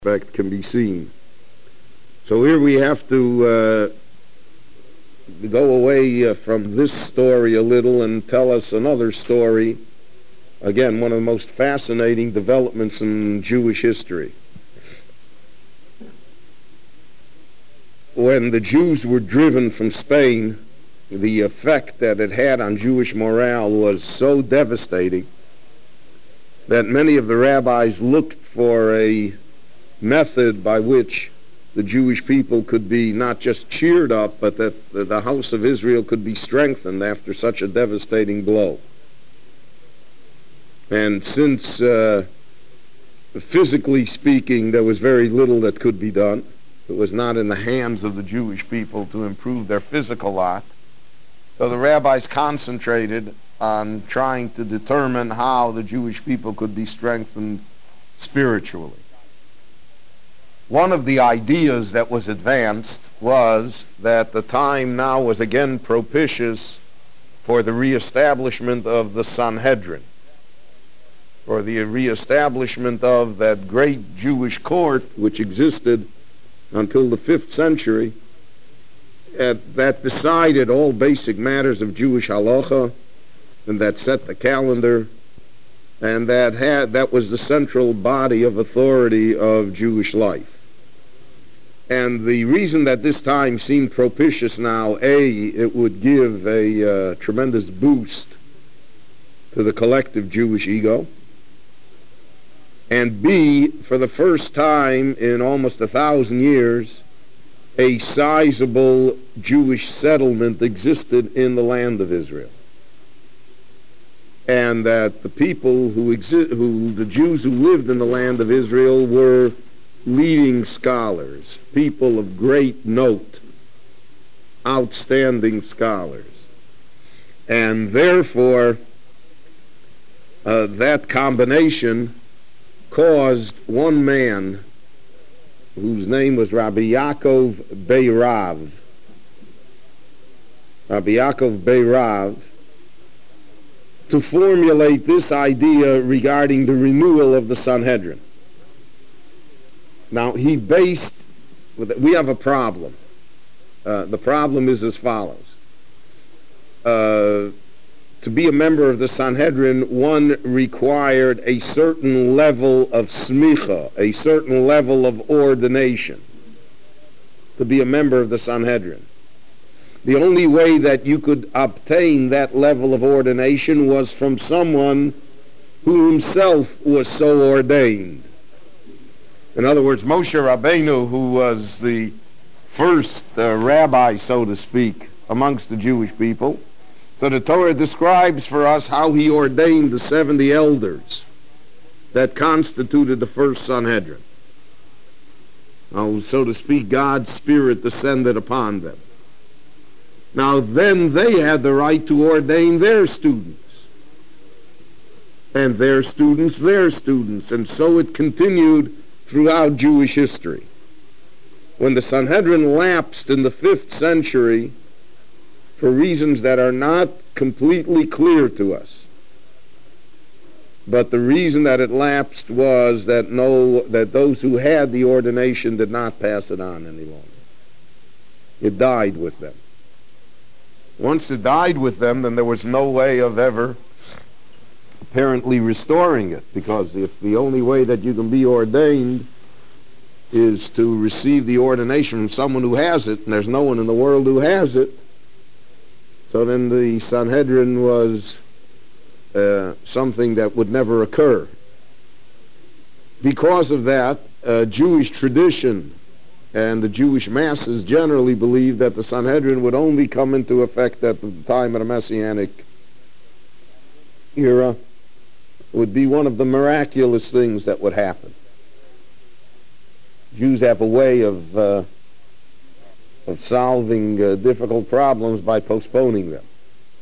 aspect can be seen. So here we have to go away from this story a little and tell us another story. Again, one of the most fascinating developments in Jewish history. When the Jews were driven from Spain, the effect that it had on Jewish morale was so devastating that many of the rabbis looked for a method by which the Jewish people could be not just cheered up, but that the house of Israel could be strengthened after such a devastating blow. And since, physically speaking, there was very little that could be done, it was not in the hands of the Jewish people to improve their physical lot, so the rabbis concentrated on trying to determine how the Jewish people could be strengthened spiritually. One of the ideas that was advanced was that the time now was again propitious for the reestablishment of the Sanhedrin, for the reestablishment of that great Jewish court which existed until the 5th century, that decided all basic matters of Jewish halacha, and that set the calendar, and that was the central body of authority of Jewish life. And the reason that this time seemed propitious now, A, it would give a tremendous boost to the collective Jewish ego, and B, for the first time in almost 1,000 years, a sizable Jewish settlement existed in the land of Israel. And that the people the Jews who lived in the land of Israel were leading scholars, people of great note, outstanding scholars. And therefore, that combination caused one man, whose name was Rabbi Yaakov Beirav, to formulate this idea regarding the renewal of the Sanhedrin. Now, we have a problem. The problem is as follows. To be a member of the Sanhedrin, one required a certain level of smicha, a certain level of ordination, to be a member of the Sanhedrin. The only way that you could obtain that level of ordination was from someone who himself was so ordained. In other words, Moshe Rabbeinu, who was the first rabbi, so to speak, amongst the Jewish people, so the Torah describes for us how he ordained the 70 elders that constituted the first Sanhedrin. Now, so to speak, God's Spirit descended upon them. Now, then they had the right to ordain their students, and their students, their students, and so it continued throughout Jewish history. When the Sanhedrin lapsed in the 5th century, for reasons that are not completely clear to us, but the reason that it lapsed was that those who had the ordination did not pass it on any longer. It died with them. Once it died with them, then there was no way of ever apparently restoring it, because if the only way that you can be ordained is to receive the ordination from someone who has it, and there's no one in the world who has it, so then the Sanhedrin was something that would never occur. Because of that, Jewish tradition and the Jewish masses generally believed that the Sanhedrin would only come into effect at the time of the Messianic era. It would be one of the miraculous things that would happen. Jews have a way of solving difficult problems by postponing them.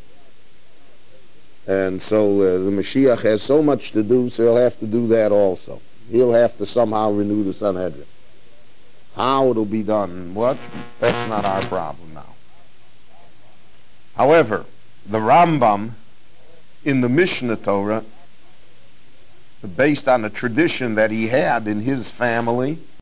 And so the Mashiach has so much to do, so he'll have to do that also. He'll have to somehow renew the Sanhedrin. How it'll be done and what, that's not our problem now. However, the Rambam in the Mishnah Torah based on the tradition that he had in his family,